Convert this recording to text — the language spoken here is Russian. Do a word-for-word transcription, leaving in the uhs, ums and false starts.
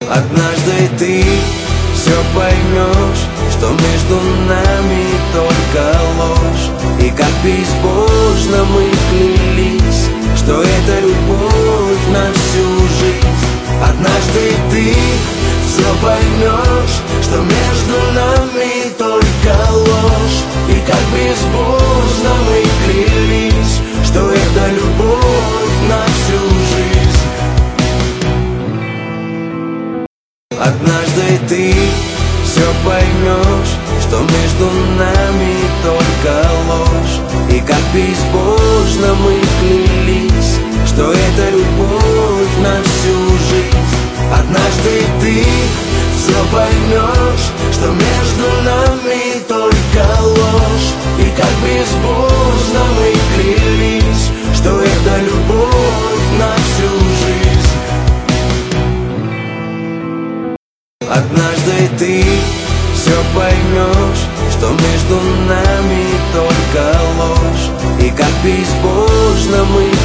Однажды ты все поймешь, что между нами только ложь. И как безбожно мы клялись, что это любовь на всю жизнь. Однажды ты все поймешь, что между нами только ложь. И как безбожно мы клялись, что это любовь на всю жизнь. Однажды ты все поймешь, что между нами только ложь. И как безбожно мы клялись, что это любовь на всю жизнь. Однажды ты все поймешь, что между нами только ложь. И как безбожно мы клялись, что это любовь на всю жизнь. Однажды ты все поймешь, что между нами только ложь. И как безбожно мы